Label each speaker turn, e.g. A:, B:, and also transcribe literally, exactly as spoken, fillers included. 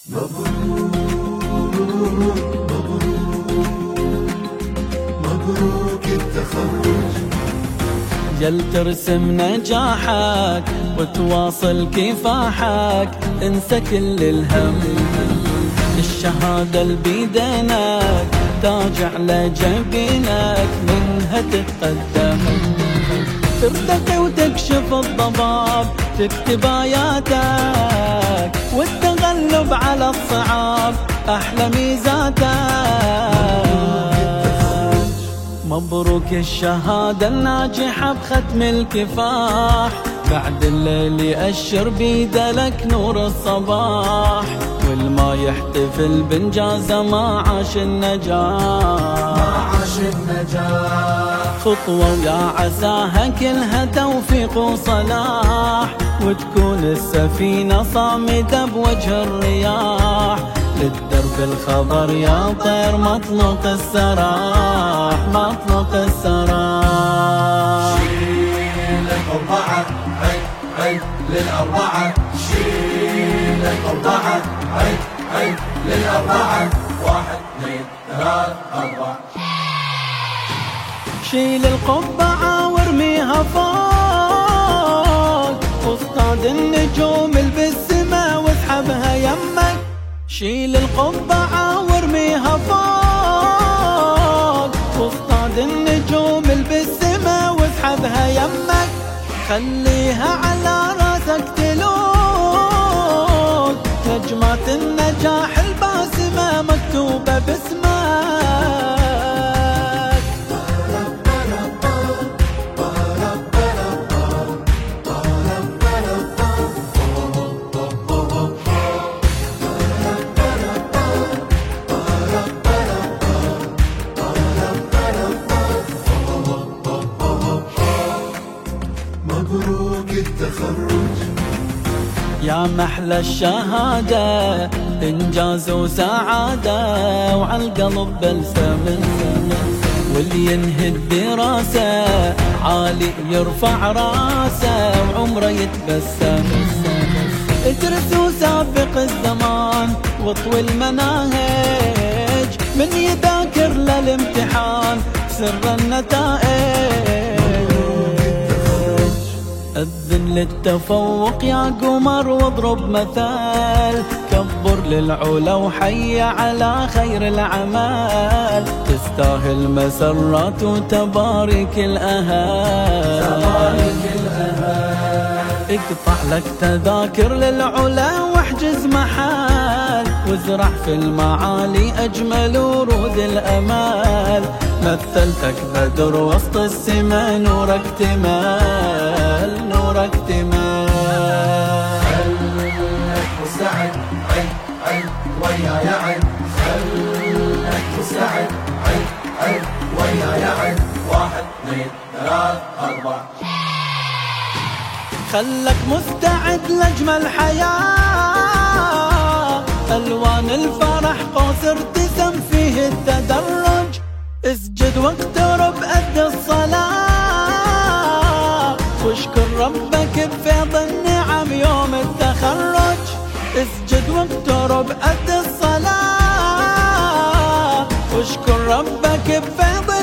A: مبروك التخرج.
B: جل ترسم نجاحك وتواصل كفاحك، انسى كل الهم. الشهادة اللي بيدينك تاج على جبينك، منها تتقدم ترتقي وتكشف الضباب، تكتب آياتك والتغلب على الصعاب أحلى ميزاتك. مبروك الشهادة الناجحة بختم الكفاح، بعد الليل يأشر بيدلك نور الصباح، والما يحتفل بإنجازه ما عاش النجاح.
A: ما عاش النجاح.
B: خطوة ويا عساها كلها توفيق وصلاح، وتكون السفينة صامدة بوجه الرياح، للدرب الخضر يا طير مطلق السراح، مطلق السراح.
A: شيل القبعة عيد عيد للأربعة، شيل القبعة عيد عيد للأربعة، واحد اثنين ثلاث أربعة.
B: شيل القبعة وارميها فوق، واصطاد النجوم اللي بالسما واسحبها يمك. شيل القبعة وارميها فوق، واصطاد النجوم اللي بالسما واسحبها يمك. خليها على راسك تلوق، نجمات النجاح الباسمة مكتوبة باسمك.
A: مبروك التخرج.
B: يا محلى الشهادة إنجاز وسعادة، وعالقلب بلسم، واللي ينهي الدراسة عالي يرفع راسه، وعمره يتبسم. ادرس وسابق الزمان واطوي المناهج، من يذاكر للامتحان سر النتائج. أذن للتفوق يا قمر واضرب مثال، كبر للعلا وحي على خير الأعمال، تستاهل مسرات وتبارك الأهال،
A: تبارك الأهال.
B: اقطع لك تذاكر للعلا واحجز محال، وازرع في المعالي أجمل ورود الأمال، مثلتك بدر وسط السما نورك تمال، نورك تمال.
A: خلك مستعد عد عد وياي عد، خلك مستعد عد عد وياي عد، واحد اثنين ثلاث أربعة.
B: خلك مستعد لأجمل حياة، ألوان الفرح قوس ارتسم فيه التدرج، اسجد واقترب قد الصلاة، واشكر ربك بفيض النعم يوم التخرج، اسجد واقترب قد الصلاة، واشكر ربك بفيض